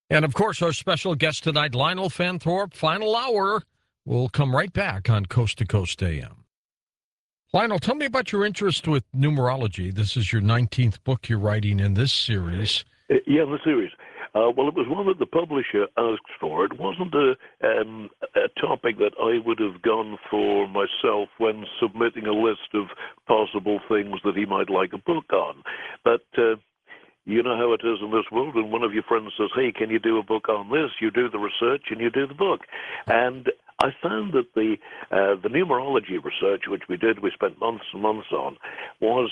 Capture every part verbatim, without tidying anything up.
And of course, our special guest tonight, Lionel Fanthorpe. Final hour. We'll come right back on Coast to Coast A M. Lionel, tell me about your interest with numerology. This is your nineteenth book you're writing in this series. Uh, Yeah, the series. Uh, well, it was one that the publisher asked for. It wasn't a, um, a topic that I would have gone for myself when submitting a list of possible things that he might like a book on. But uh, you know how it is in this world, when one of your friends says, hey, can you do a book on this? You do the research and you do the book. And I found that the uh, the numerology research, which we did, we spent months and months on, was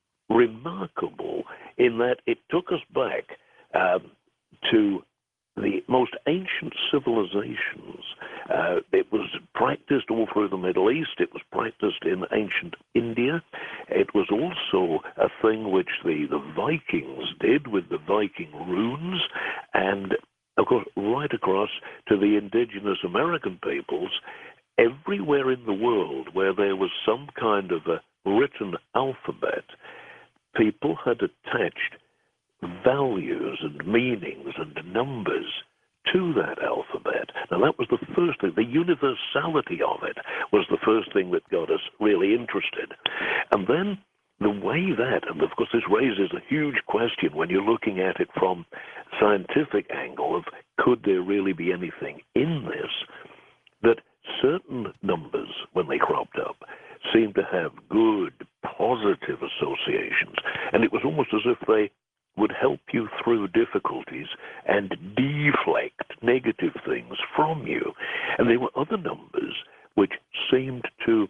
remarkable in that it took us back um, to the most ancient civilizations. Uh, it was practiced all through the Middle East. It was practiced in ancient India. It was also a thing which the, the Vikings did with the Viking runes, and of course, right across to the indigenous American peoples, everywhere in the world where there was some kind of a written alphabet, people had attached values and meanings and numbers to that alphabet. Now, that was the first thing. The universality of it was the first thing that got us really interested. And then the way that, and of course this raises a huge question when you're looking at it from scientific angle of could there really be anything in this, that certain numbers, when they cropped up, seemed to have good, positive associations. And it was almost as if they would help you through difficulties and deflect negative things from you. And there were other numbers which seemed to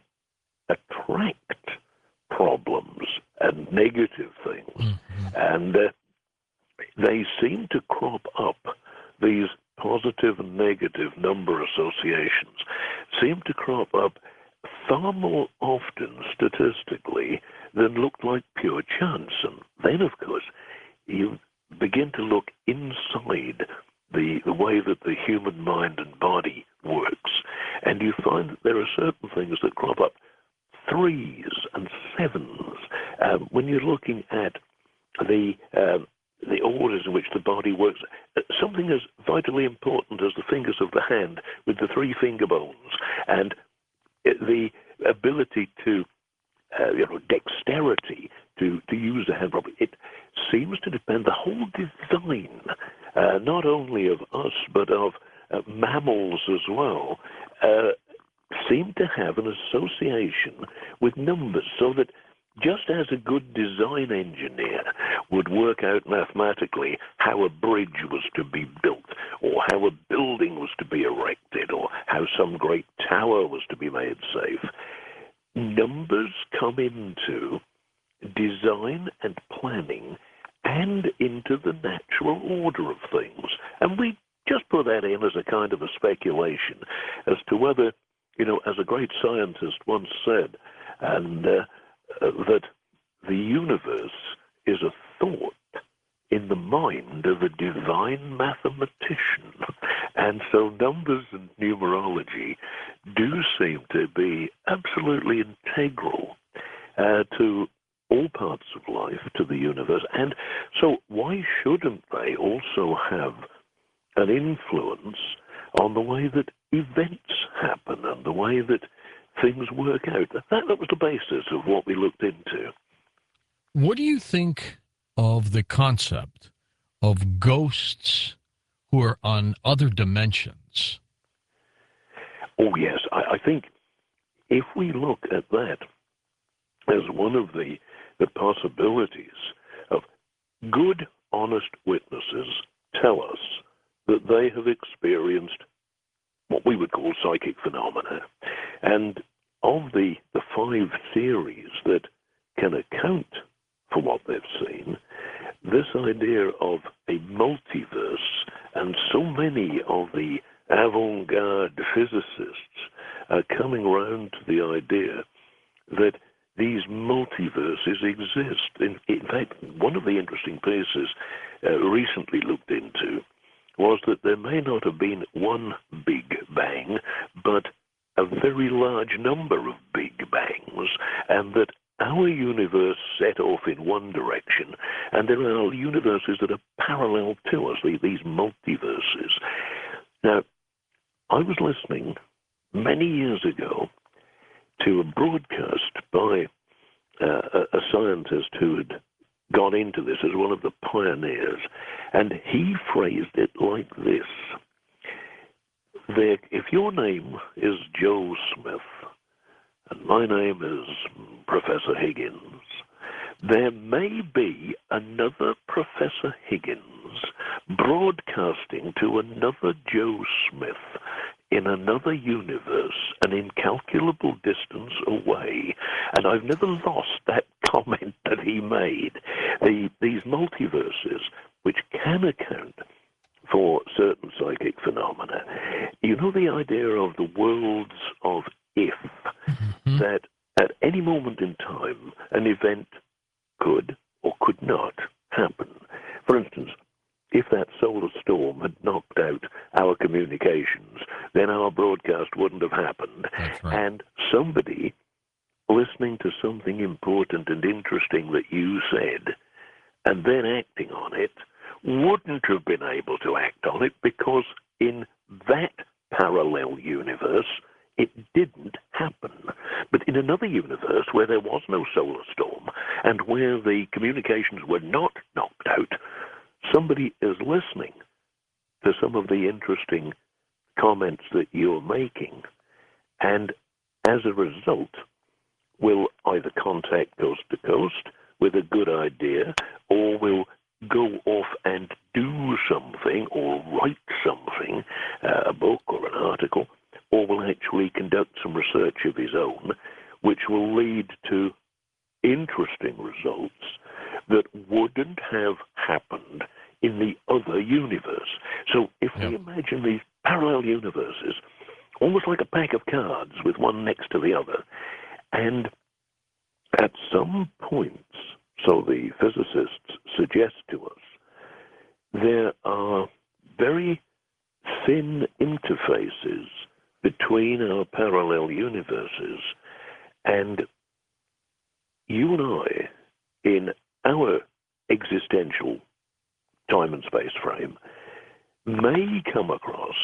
attract problems and negative things. Mm-hmm. And uh, they seemed to crop up, these positive and negative number associations seemed to crop up far more often statistically than looked like pure chance. And then, of course, you begin to look inside the, the way that the human mind and body works, and you find that there are certain things that crop up, threes and sevens, um, when you're looking at the um, the orders in which the body works. Something as vitally important as the fingers of the hand with the three finger bones and the ability to, uh, you know, dexterity to, to use the hand properly. It seems to depend, the whole design, uh, not only of us, but of uh, mammals as well, uh, seem to have an association with numbers, so that just as a good design engineer would work out mathematically how a bridge was to be built, or how a building was to be erected, or how some great tower was to be made safe, numbers come into design and planning and into the natural order of things. And we just put that in as a kind of a speculation as to whether, you know, as a great scientist once said, and uh, uh, that the universe is a thought in the mind of a divine mathematician. And so numbers and numerology do seem to be absolutely integral uh, to all parts of life, to the universe. And so why shouldn't they also have an influence on the way that events happen and the way that things work out? That, that was the basis of what we looked into. What do you think of the concept of ghosts who are on other dimensions? Oh, yes. I, I think if we look at that as one of the, the possibilities of good, honest witnesses tell us that they have experienced what we would call psychic phenomena. And of the, the five theories that can account for what they've seen, this idea of a multiverse, and so many of the avant-garde physicists are coming around to the idea that these multiverses exist. In, in fact, one of the interesting pieces uh, recently looked into was that there may not have been one Big Bang, but a very large number of Big Bangs, and that our universe set off in one direction, and there are universes that are parallel to us, these multiverses. Now, I was listening many years ago to a broadcast by uh, a scientist who had gone into this as one of the pioneers, and he phrased it like this. There, if your name is Joe Smith, and my name is Professor Higgins, there may be another Professor Higgins broadcasting to another Joe Smith in another universe, an incalculable distance away. And I've never lost that comment that he made. The, these multiverses, which can account for certain psychic phenomena. You know the idea of the worlds of if, mm-hmm. that at any moment in time, an event could or could not happen. For instance, if that solar storm had knocked out our communications, then our broadcast wouldn't have happened. That's right. And somebody listening to something important and interesting that you said, and then acting on it, wouldn't have been able to act on it because in that parallel universe, it didn't happen. But in another universe where there was no solar storm and where the communications were not knocked out, somebody is listening to some of the interesting comments that you're making, and as a result, will either contact Coast to Coast with a good idea, or will go off and do something or write something, uh, a book or an article, or will actually conduct some research of his own, which will lead to interesting results that wouldn't have happened in the other universe. So if yep. we imagine these parallel universes, almost like a pack of cards with one next to the other, and at some points, so the physicists suggest to us, there are very thin interfaces between our parallel universes, and you and I, in our existential time and space frame, may come across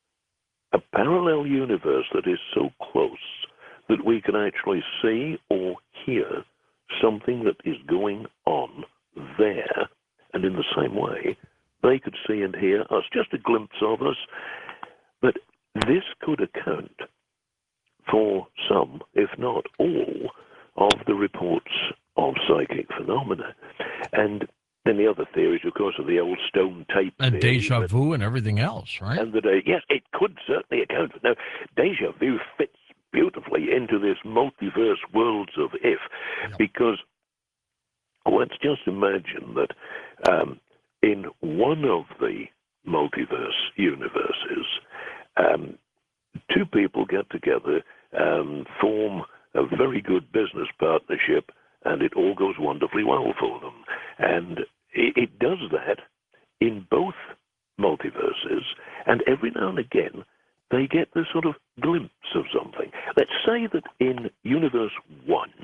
a parallel universe that is so close that we can actually see or hear something that is going on there, and in the same way, they could see and hear us, just a glimpse of us. But this could account for some, if not all, of the reports of psychic phenomena. And then the other theories, of course, are the old stone tape and theory, deja but, vu and everything else, right? And that, uh, yes, it could certainly account for. Now, deja vu fits beautifully into this multiverse worlds of if, yep. because let's just imagine that um, in one of the multiverse universes, um, two people get together, um, form a very good business partnership, and it all goes wonderfully well for them. And it, it does that in both multiverses, and every now and again, they get this sort of glimpse of something. Let's say that in Universe one,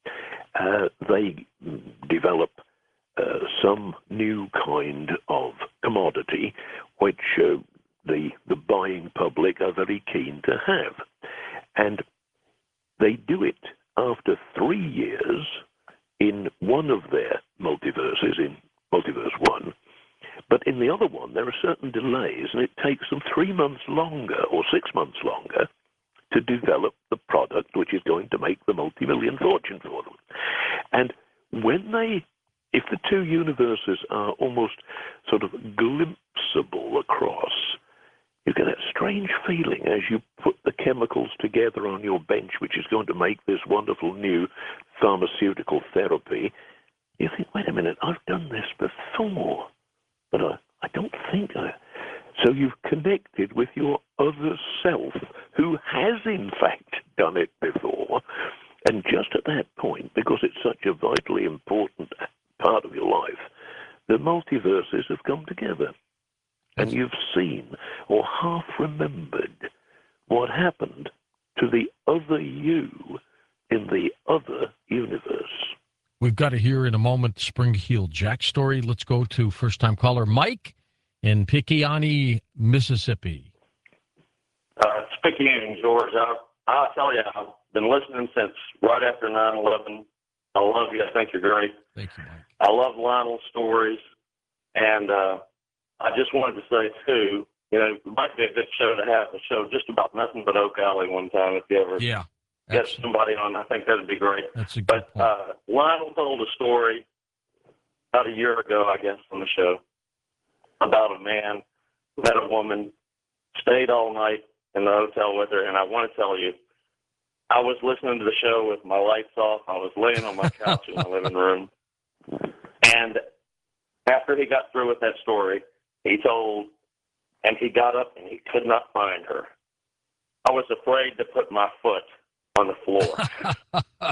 uh, they develop uh, some new kind of commodity which uh, the, the buying public are very keen to have. And they do it after three years in one of their multiverses, in Multiverse one. But in the other one, there are certain delays, and it takes them three months longer or six months longer to develop the product which is going to make the multi-million fortune for them. And when they, if the two universes are almost sort of glimpsable across, you get that strange feeling as you put the chemicals together on your bench, which is going to make this wonderful new pharmaceutical therapy. You think, wait a minute, I've done this before. But I, I don't think I... So you've connected with your other self who has, in fact, done it before. And just at that point, because it's such a vitally important part of your life, the multiverses have come together. And you've seen or half remembered what happened to the other you in the other universe. We've got to hear in a moment Spring Heel Jack story. Let's go to first-time caller Mike in Picayune, Mississippi. Uh, speaking in George, I, I'll tell you, I've been listening since right after nine eleven. I love you. I think you're great. Thank you, Mike. I love Lionel's stories. And uh, I just wanted to say, too, you know, it might be a good show to have a show just about nothing but Oak Alley one time if you ever Yeah. get Absolutely. somebody on. I think that would be great. That's a good But point. uh, Lionel told a story about a year ago, I guess, on the show about a man who met a woman, stayed all night in the hotel with her, and I want to tell you, I was listening to the show with my lights off. I was laying on my couch in my living room, and after he got through with that story, he told, and he got up and he could not find her. I was afraid to put my foot on the floor.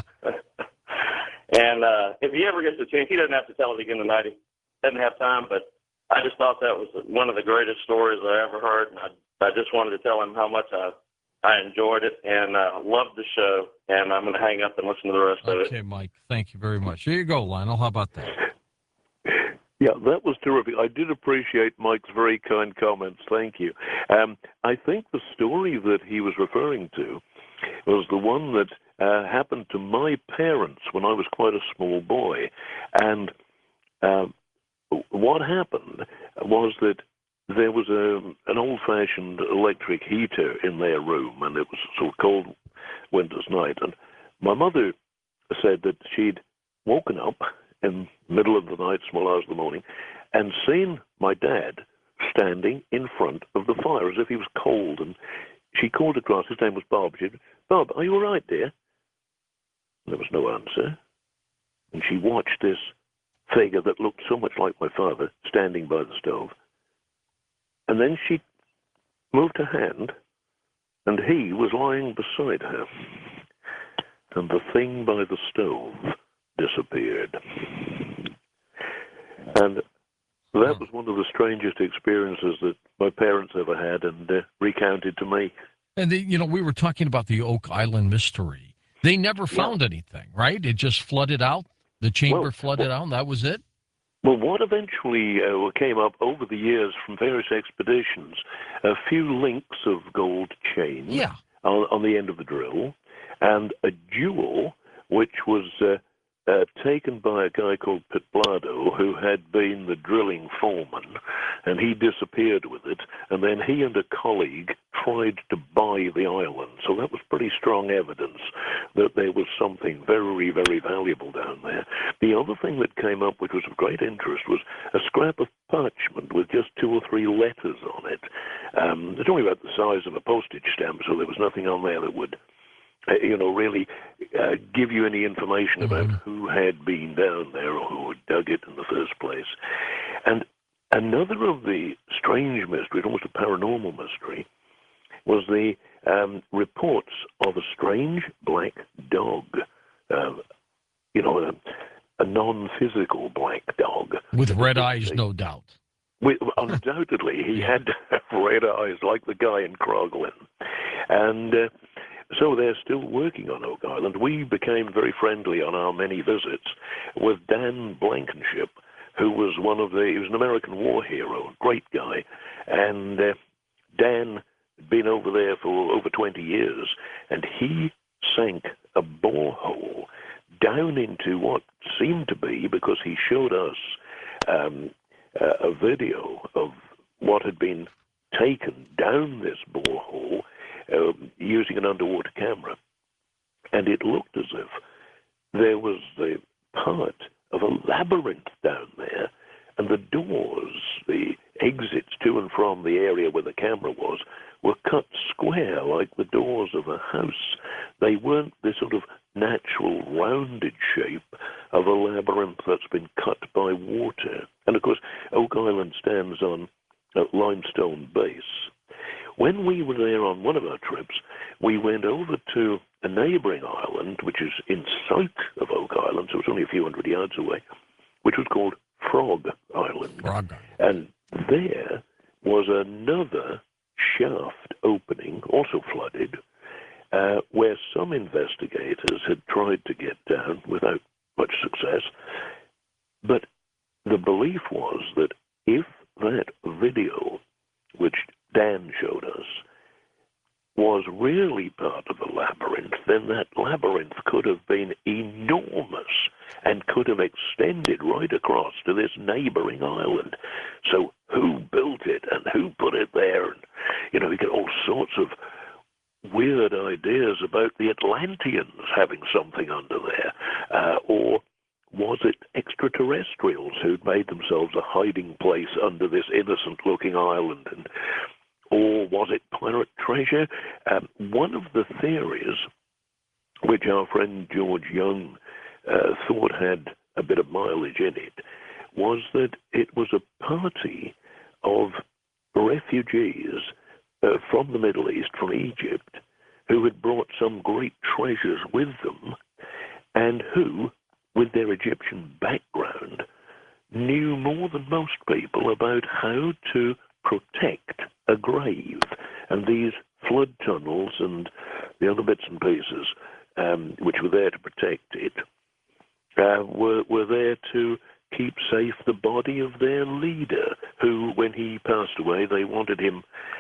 And uh, if he ever gets a chance, he doesn't have to tell it again tonight. He doesn't have time, but I just thought that was one of the greatest stories I ever heard, and I, I just wanted to tell him how much I I enjoyed it and uh, loved the show, and I'm going to hang up and listen to the rest of it. Okay, Mike. Thank you very much. Here you go, Lionel. How about that? Yeah, that was terrific. I did appreciate Mike's very kind comments. Thank you. Um, I think the story that he was referring to was the one that uh, happened to my parents when I was quite a small boy. And uh, what happened was that there was a, an old-fashioned electric heater in their room, and it was a sort of cold winter's night. And my mother said that she'd woken up in the middle of the night, small hours of the morning, and seen my dad standing in front of the fire as if he was cold. And she called across. His name was Bob. She said, "Bob, are you all right, dear?" And there was no answer. And she watched this figure that looked so much like my father standing by the stove. And then she moved her hand, and he was lying beside her. And the thing by the stove disappeared. And that was one of the strangest experiences that my parents ever had, and uh, recounted to me. And, the, you know, we were talking about the Oak Island mystery. They never found yeah. anything, right? It just flooded out? The chamber well, flooded well, out, and that was it? Well, what eventually uh, came up over the years from various expeditions, a few links of gold chain yeah. on, on the end of the drill, and a jewel which was uh, uh, taken by a guy called Pitblado, who had been the drilling foreman, and he disappeared with it, and then he and a colleague tried to buy the island. So that was pretty strong evidence that there was something very, very valuable down there. The other thing that came up, which was of great interest, was a scrap of parchment with just two or three letters on it. Um, it's only about the size of a postage stamp, so there was nothing on there that would Uh, you know, really uh, give you any information about mm-hmm. who had been down there or who had dug it in the first place. And another of the strange mysteries, almost a paranormal mystery, was the um, reports of a strange black dog, uh, you know, a, a non-physical black dog. With red eyes, no doubt. With, undoubtedly, he had to have red eyes like the guy in Croglin. And Uh, So they're still working on Oak Island. We became very friendly on our many visits with Dan Blankenship, who was one of the, he was an American war hero, a great guy. And uh, Dan had been over there for over twenty years, and he sank a borehole down into what seemed to be, because he showed us um, a, a video of what had been taken down this borehole, Uh, using an underwater camera. And it looked as if there was the part of a labyrinth down there, and the doors, the exits to and from the area where the camera was, were cut square like the doors of a house. They weren't the sort of natural rounded shape of a labyrinth that's been cut by water. And of course, Oak Island stands on a limestone base. When we were there on one of our trips, we went over to a neighboring island, which is in sight of Oak Island, so it's only a few hundred yards away, which was called Frog Island. Frog. And there was another shaft opening, also flooded, uh, where some investigators had tried to get down without much success. But the belief was that if that video, which Dan showed us, was really part of the labyrinth, then that labyrinth could have been enormous and could have extended right across to this neighboring island. So who built it and who put it there? And, you know, you get all sorts of weird ideas about the Atlanteans having something under there. Uh, or was it extraterrestrials who'd made themselves a hiding place under this innocent-looking island? And or was it pirate treasure? Um, one of the theories, which our friend George Young uh, thought had a bit of mileage in it, was that it was a party of refugees uh, from the Middle East, from Egypt, who had brought some great treasures with them, and who, with their Egyptian background, knew more than most people about how to protect a grave. And these flood tunnels and the other bits and pieces, um, which were there to protect it, uh, were, were there to keep safe the body of their leader, who, when he passed away, they wanted him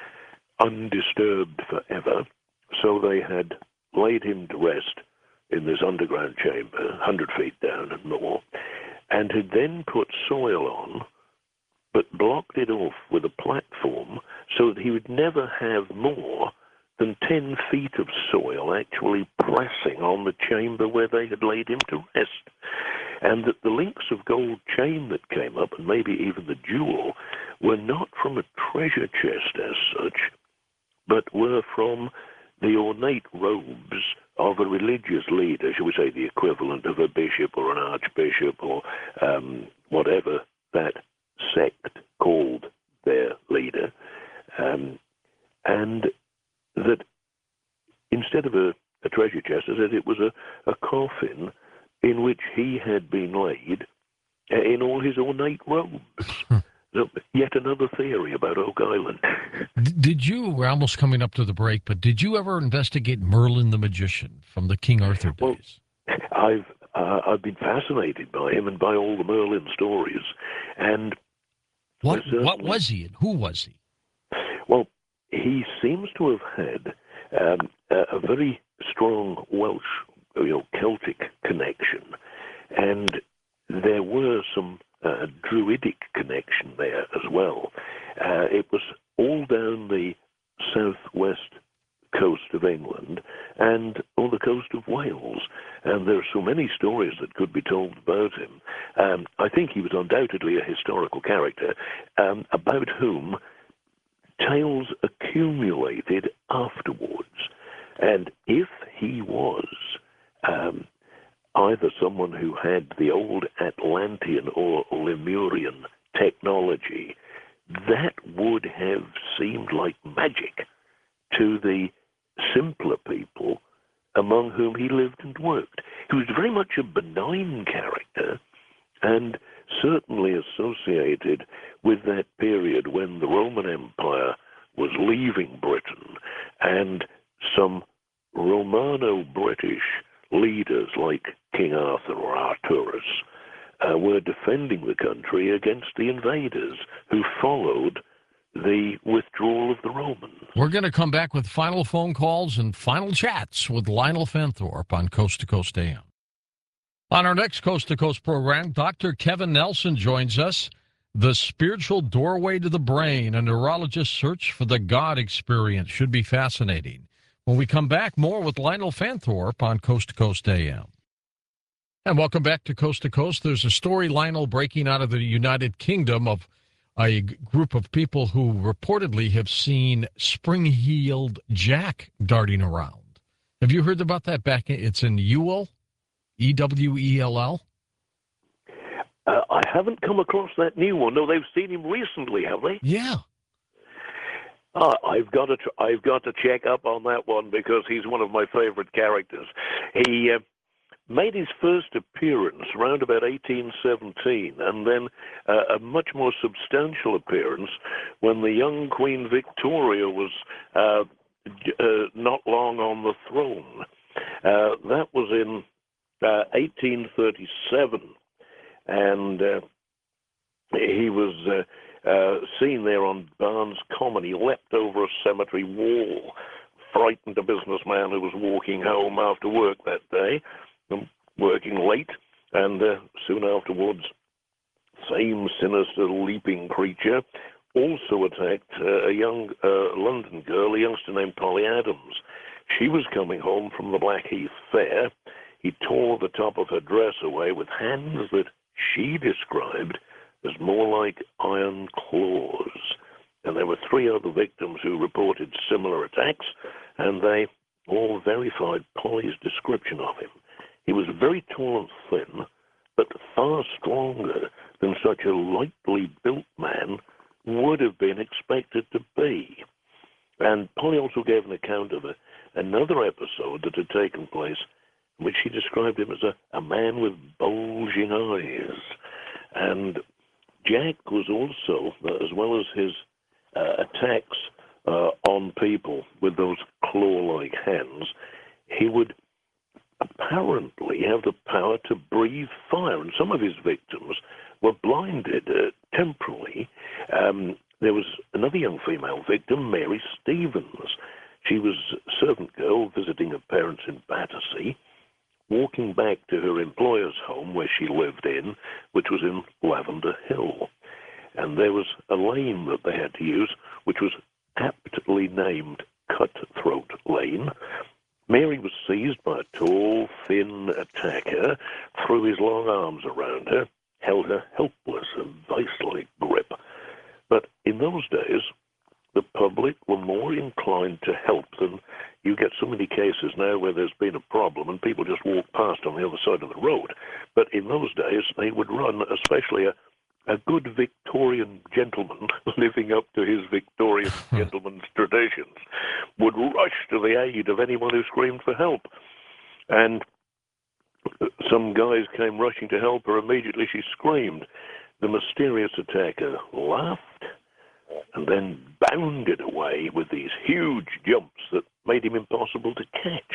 undisturbed forever. So they had laid him to rest in this underground chamber, one hundred feet down and more, and had then put soil on, but blocked it off with a platform so that he would never have more than ten feet of soil actually pressing on the chamber where they had laid him to rest. And that the links of gold chain that came up, and maybe even the jewel, were not from a treasure chest as such, but were from the ornate robes of a religious leader, shall we say the equivalent of a bishop or an archbishop or um, whatever that sect called their leader, um, and that instead of a, a treasure chest, as I said, it was a, a coffin in which he had been laid uh, in all his ornate robes. So, yet another theory about Oak Island. Did you, we're almost coming up to the break, but did you ever investigate Merlin the Magician from the King Arthur days? Well, I've, uh, I've been fascinated by him and by all the Merlin stories. And What, what was he and who was he? Well, he seems to have had um, a, a very strong Welsh, you know, Celtic connection, and there were some uh, Druidic connection there as well. Uh, it was all down the southwest coast of England and on the coast of Wales, and there are so many stories that could be told about him. Um, I think he was undoubtedly a historical character um, about whom tales accumulated afterwards. And if he was um, either someone who had the old Atlantean or Lemurian technology, that would have seemed like magic to the simpler people among whom he lived and worked. He was very much a benign character and certainly associated with that period when the Roman Empire was leaving Britain and some Romano-British leaders like King Arthur or Arturus uh, were defending the country against the invaders who followed the withdrawal of the Romans. We're going to come back with final phone calls and final chats with Lionel Fanthorpe on Coast to Coast A M. On our next Coast to Coast program, Doctor Kevin Nelson joins us. The Spiritual Doorway to the Brain, a neurologist's search for the God experience, should be fascinating. When we come back, more with Lionel Fanthorpe on Coast to Coast A M. And welcome back to Coast to Coast. There's a story, Lionel, breaking out of the United Kingdom of a group of people who reportedly have seen spring-heeled Jack darting around. Have you heard about that? Back in, it's in Ewell, E W E L L. Uh, I haven't come across that new one. No, they've seen him recently, have they? Yeah. Uh, I've got to. Tr- I've got to check up on that one because he's one of my favorite characters. He uh, made his first appearance around about eighteen seventeen, and then uh, a much more substantial appearance when the young Queen Victoria was uh, uh, not long on the throne. Uh, that was in uh, eighteen thirty-seven, and uh, he was uh, uh, seen there on Barnes Common. He leapt over a cemetery wall, frightened a businessman who was walking home after work that day, um, working late, and uh, soon afterwards, same sinister leaping creature also attacked uh, a young uh, London girl, a youngster named Polly Adams. She was coming home from the Blackheath Fair. He tore the top of her dress away with hands that she described as more like iron claws. And there were three other victims who reported similar attacks, and they all verified Polly's description of him. He was very tall and thin, but far stronger than such a lightly built man would have been expected to be. And Polly also gave an account of a, another episode that had taken place in which she described him as a, a man with bulging eyes. And Jack was also, uh, as well as his uh, attacks uh, on people with those claw-like hands, he would apparently have the power to breathe fire. And some of his victims were blinded uh, temporarily. Um, there was another young female victim, Mary Stevens. She was a servant girl visiting her parents in Battersea, walking back to her employer's home where she lived in, which was in Lavender Hill. And there was a lane that they had to use, which was aptly named Cutthroat Lane. Mary was seized by a tall, thin attacker, threw his long arms around her, held her helpless, a vice-like grip. But in those days, the public were more inclined to help than you get so many cases now where there's been a problem and people just walk past on the other side of the road. But in those days, they would run, especially a, a good Victorian gentleman living up to his Victorian gentleman's traditions, would rush to the aid of anyone who screamed for help. And some guys came rushing to help her. Immediately she screamed. The mysterious attacker laughed and then bounded away with these huge jumps that made him impossible to catch.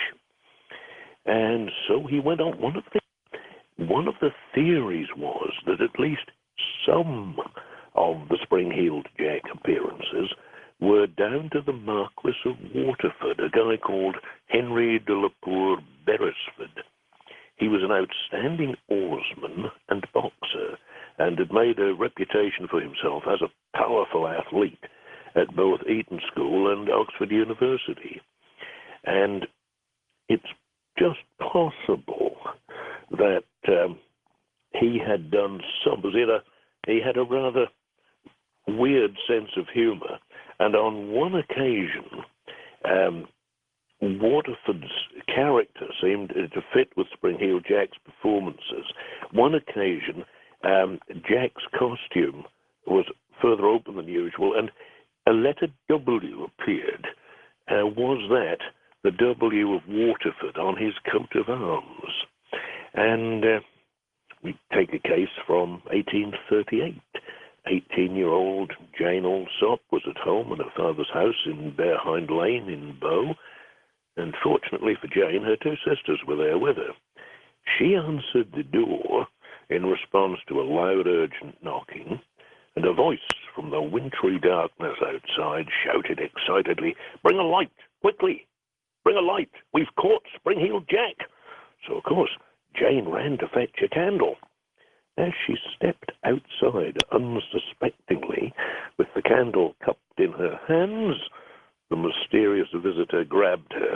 And so he went on. One of the, one of the theories was that at least some of the Spring-Heeled Jack appearances were down to the Marquis of Waterford, a guy called Henry de la Poor Beresford. He was an outstanding oarsman and boxer, and had made a reputation for himself as a powerful athlete at both Eton School and Oxford University. And it's just possible that um, he had done some, he had, a, he had a rather weird sense of humor, and on one occasion, um, Waterford's character seemed to fit with Spring-Heeled Jack's performances. One occasion, um, Jack's costume was further open than usual, and a letter W appeared. Uh, was that the W of Waterford on his coat of arms? And uh, we take a case from eighteen thirty-eight. eighteen-year-old Jane Alsop was at home at her father's house in Bearhind Lane in Bow. And fortunately for Jane, her two sisters were there with her. She answered the door in response to a loud, urgent knocking, and a voice from the wintry darkness outside shouted excitedly, "Bring a light, quickly! Bring a light! We've caught Spring-Heeled Jack!" So, of course, Jane ran to fetch a candle. As she stepped outside unsuspectingly, with the candle cupped in her hands, the mysterious visitor grabbed her.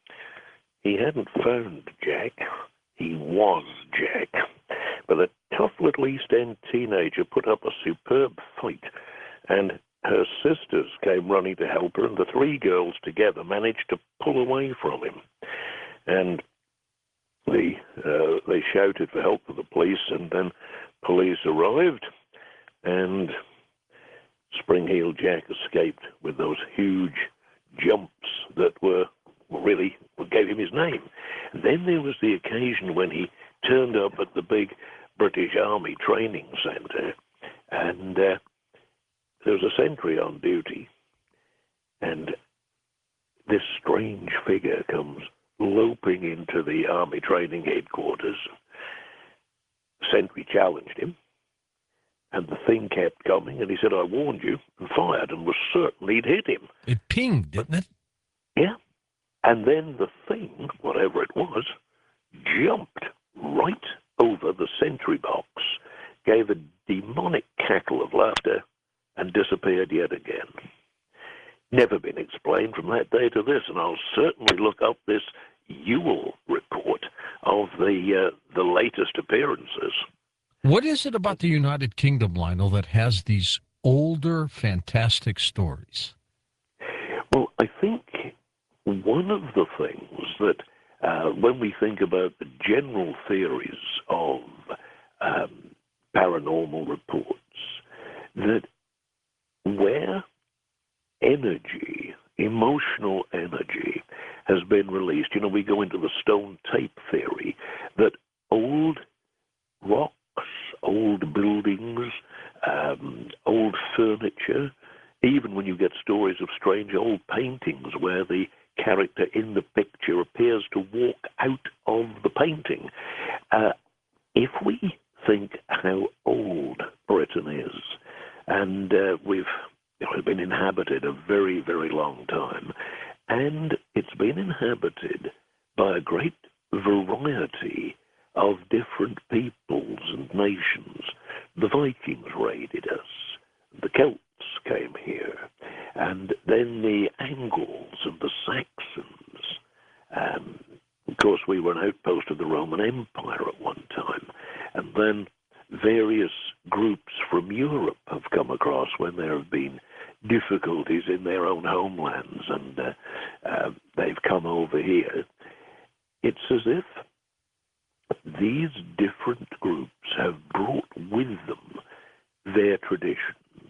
He hadn't found Jack. He was Jack. But a tough little East End teenager put up a superb fight, and her sisters came running to help her, and the three girls together managed to pull away from him. And they, uh, they shouted for help to the police, and then police arrived, and Spring-Heeled Jack escaped with those huge jumps that were really what gave him his name. And then there was the occasion when he turned up at the big British Army training centre, and uh, there was a sentry on duty, and this strange figure comes loping into the Army training headquarters. Sentry challenged him, and the thing kept coming, and he said, I warned you, and fired, and was certain he'd hit him. It pinged, didn't it? Yeah. And then the thing, whatever it was, jumped right over the sentry box, gave a demonic cackle of laughter, and disappeared yet again. Never been explained from that day to this, and I'll certainly look up this Ewell report of the uh, the latest appearances. What is it about the United Kingdom, Lionel, that has these older, fantastic stories? Well, I think one of the things that, uh, when we think about the general theories of um, paranormal reports, that where energy, emotional energy, has been released, you know, we go into the stone tape theory, that old rocks, old buildings, um, old furniture, even when you get stories of strange old paintings where the character in the picture appears to walk out of the painting. Uh, if we think how old Britain is, and uh, we've you know, been inhabited a very, very long time, and it's been inhabited by a great variety of different peoples and nations. The Vikings raided us, the Celts came here, and then the Angles and the Saxons. Um, of course, we were an outpost of the Roman Empire at one time, and then various groups from Europe have come across when there have been difficulties in their own homelands, and uh, uh, they've come over here. It's as if these different groups have brought with them their traditions.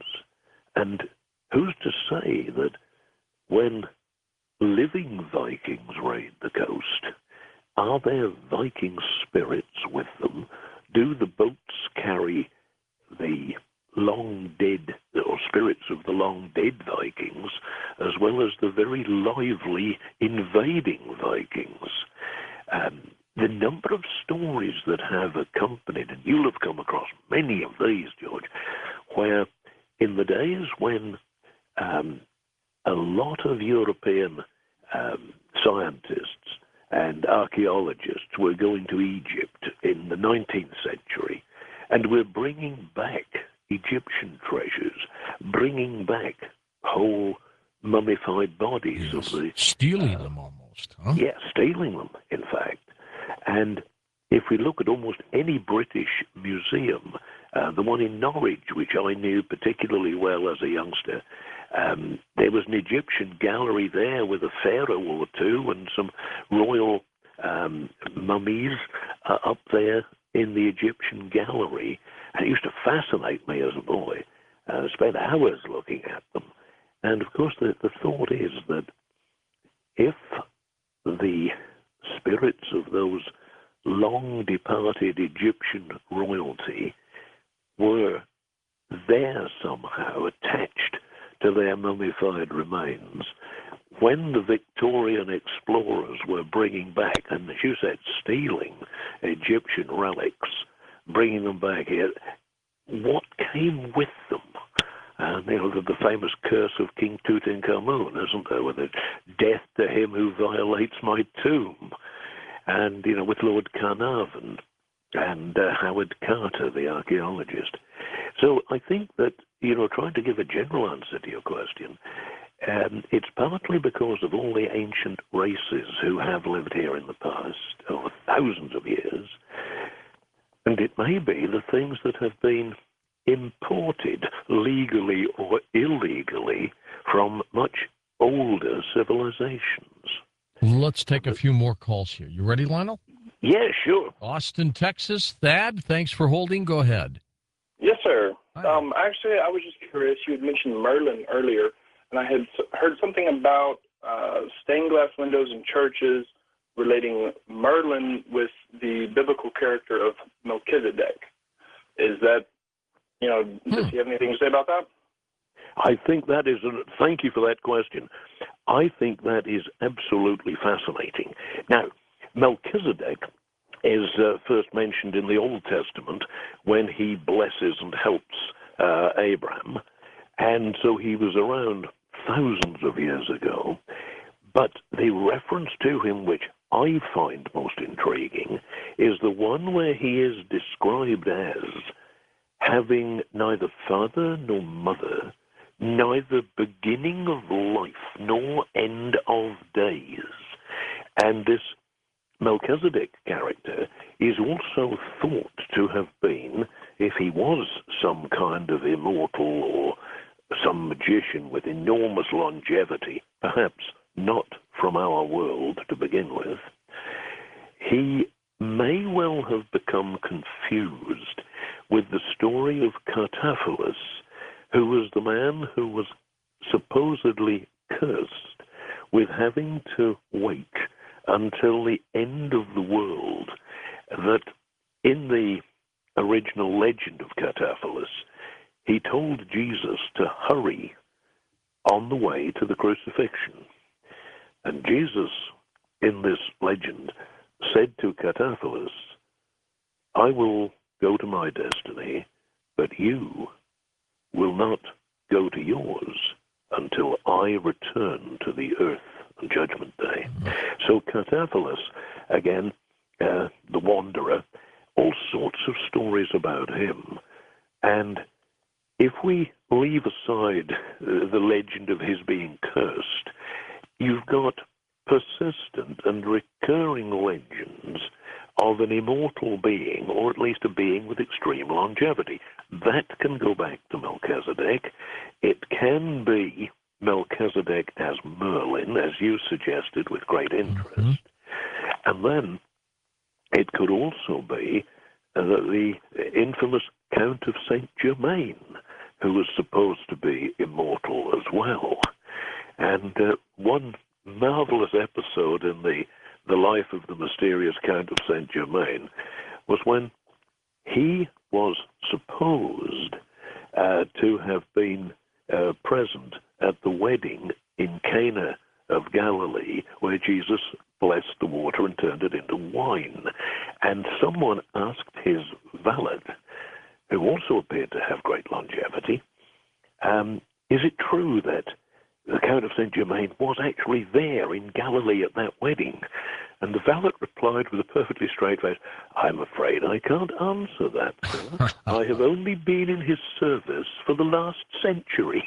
And who's to say that when living Vikings raid the coast, are there Viking spirits with them? Do the boats carry the long dead, or spirits of the long dead Vikings, as well as the very lively invading Vikings? Um, the number of stories that have accompanied, and you'll have come across many of these, George, where in the days when um, a lot of European um, scientists and archaeologists were going to Egypt in the nineteenth century, and we're bringing back Egyptian treasures, bringing back whole mummified bodies Yes. of the... Stealing uh, them almost, huh? Yeah, stealing them, in fact. And if we look at almost any British museum, uh, the one in Norwich, which I knew particularly well as a youngster, um, there was an Egyptian gallery there with a pharaoh or two and some royal um, mummies uh, up there in the Egyptian gallery. And it used to fascinate me as a boy. I uh, spent hours looking at them. And of course, the, the thought is that if the spirits of those long departed Egyptian royalty were there somehow attached to their mummified remains, when the Victorian explorers were bringing back, and as you said, stealing Egyptian relics, bringing them back here, what came with them? And, you know, the, the famous curse of King Tutankhamun, isn't there, with it, death to him who violates my tomb. And, you know, with Lord Carnarvon and uh, Howard Carter, the archaeologist. So I think that, you know, trying to give a general answer to your question, um, it's partly because of all the ancient races who have lived here in the past, over thousands of years, and it may be the things that have been imported legally or illegally from much older civilizations. Let's take a few more calls here. You ready, Lionel? Yeah, sure. Austin, Texas. Thad, thanks for holding. Go ahead. Yes, sir. Hi. Um, actually, I was just curious. You had mentioned Merlin earlier, and I had s- heard something about uh, stained glass windows in churches relating Merlin with the biblical character of Melchizedek. Is that, you know, does Hmm. he have anything to say about that? I think that is, a, thank you for that question. I think that is absolutely fascinating. Now, Melchizedek is uh, first mentioned in the Old Testament when he blesses and helps uh, Abraham. And so he was around thousands of years ago. But the reference to him, which I find most intriguing, is the one where he is described as having neither father nor mother, neither beginning of life nor end of days. And this Melchizedek character is also thought to have been, if he was some kind of immortal or some magician with enormous longevity, perhaps not from our world to begin with, he may well have become confused with the story of Cartaphilus, who was the man who was supposedly cursed with having to wait until the end of the world, that in the original legend of Cartaphilus, he told Jesus to hurry on the way to the crucifixion. And Jesus, in this legend, said to Cartaphilus, I will go to my destiny, but you will not go to yours until I return to the earth on Judgment Day. So Cartaphilus, again, uh, the wanderer, all sorts of stories about him. And if we leave aside uh, the legend of his being cursed, you've got persistent and recurring legends of an immortal being, or at least a being with extreme longevity. That can go back to Melchizedek. It can be Melchizedek as Merlin, as you suggested with great interest. Mm-hmm. And then it could also be uh, the infamous Count of Saint Germain, who was supposed to be immortal as well. And uh, one marvelous episode in the, the life of the mysterious Count of Saint Germain was when he was supposed uh, to have been uh, present at the wedding in Cana of Galilee, where Jesus blessed the water and turned it into wine. And someone asked his valet, who also appeared to have great longevity, um, is it true that the Count of Saint Germain was actually there in Galilee at that wedding? And the valet replied with a perfectly straight face, I'm afraid I can't answer that, sir. I have only been in his service for the last century.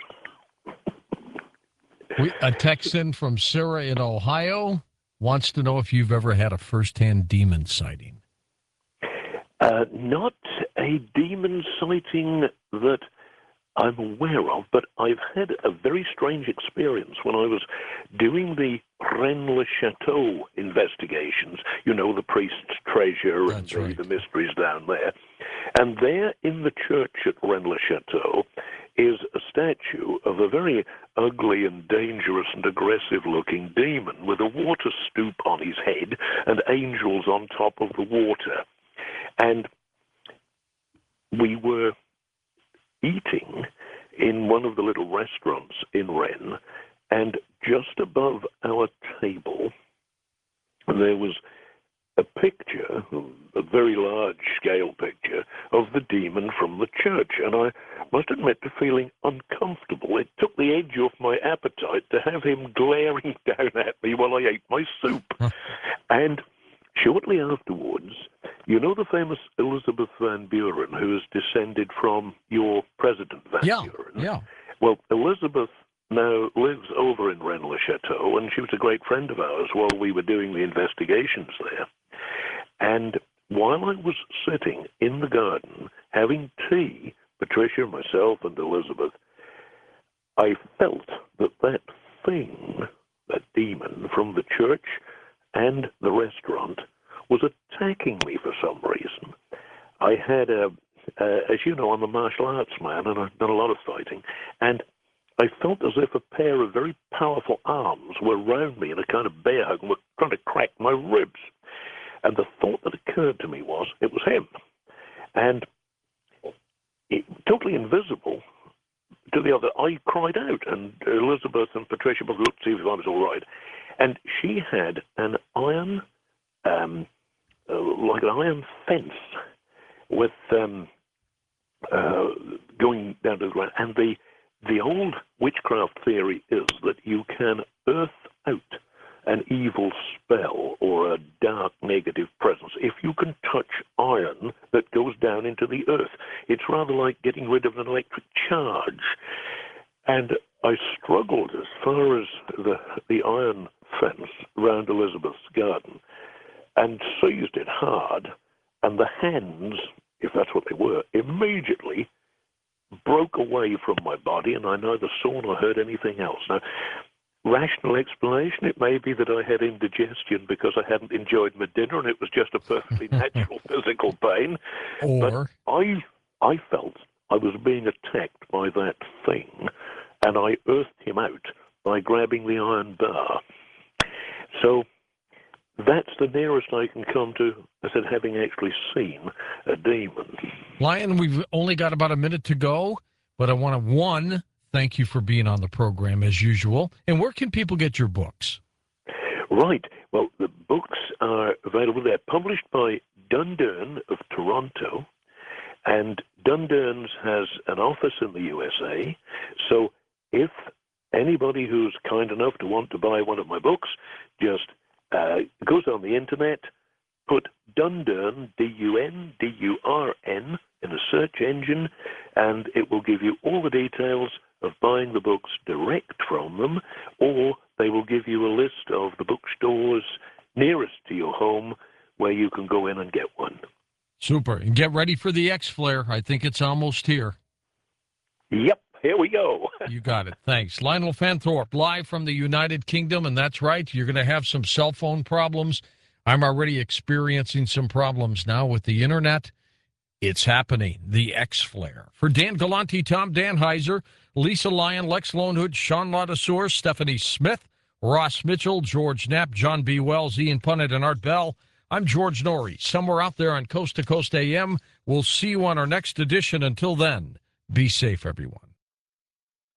We, a Texan from Sarah in Ohio wants to know if you've ever had a first-hand demon sighting. Uh, not a demon sighting that I'm aware of, but I've had a very strange experience when I was doing the Rennes-le-Château investigations, you know, the priest's treasure That's and right. the, the mysteries down there. And there in the church at Rennes-le-Château is a statue of a very ugly and dangerous and aggressive-looking demon with a water stoop on his head and angels on top of the water. And we were eating in one of the little restaurants in Rennes, and just above our table there was a picture, a very large-scale picture, of the demon from the church, and I must admit to feeling uncomfortable. It took the edge off my appetite to have him glaring down at me while I ate my soup. And shortly afterwards, you know the famous Elizabeth Van Buren, who is descended from your President Van yeah, Buren? Yeah. Well, Elizabeth now lives over in Rennes-le-Château, and she was a great friend of ours while we were doing the investigations there. And while I was sitting in the garden having tea, Patricia, myself, and Elizabeth, I felt that that thing, that demon from the church and the restaurant, was attacking me for some reason. I had a, uh, as you know, I'm a martial arts man, and I've done a lot of fighting, and I felt as if a pair of very powerful arms were round me in a kind of bear hug and were trying to crack my ribs. And the thought that occurred to me was, it was him. And it, totally invisible, to the other, I cried out, and Elizabeth and Patricia both looked to see if I was all right. And she had an iron, um, uh, like an iron fence with um, uh, going down to the ground. And the the old witchcraft theory is that you can earth out an evil spell or a dark negative presence if you can touch iron that goes down into the earth. It's rather like getting rid of an electric charge. And I struggled as far as the, the iron fence round Elizabeth's garden and seized it hard, and the hands, if that's what they were, immediately broke away from my body, and I neither saw nor heard anything else. Now, rational explanation, it may be that I had indigestion because I hadn't enjoyed my dinner and it was just a perfectly natural physical pain. Or but I, I felt I was being attacked by that thing, and I earthed him out by grabbing the iron bar. So that's the nearest I can come to, I said, having actually seen a demon. Lion, we've only got about a minute to go, but I want to, one, thank you for being on the program as usual. And where can people get your books? Right. Well, the books are available. They're published by Dundurn of Toronto, and Dundurn's has an office in the U S A. So if anybody who's kind enough to want to buy one of my books just uh, goes on the internet, put Dundurn, D U N D U R N, in a search engine, and it will give you all the details of buying the books direct from them, or they will give you a list of the bookstores nearest to your home where you can go in and get one. Super. And get ready for the X-Flare. I think it's almost here. Yep, here we go. You got it. Thanks. Lionel Fanthorpe, live from the United Kingdom, and that's right, you're going to have some cell phone problems. I'm already experiencing some problems now with the internet. It's happening. The X-Flare. For Dan Galante, Tom Danheiser, Lisa Lyon, Lex Lonehood, Sean Ladouceur, Stephanie Smith, Ross Mitchell, George Knapp, John B. Wells, Ian Punnett, and Art Bell. I'm George Norrie. Somewhere out there on Coast to Coast A M. We'll see you on our next edition. Until then, be safe, everyone.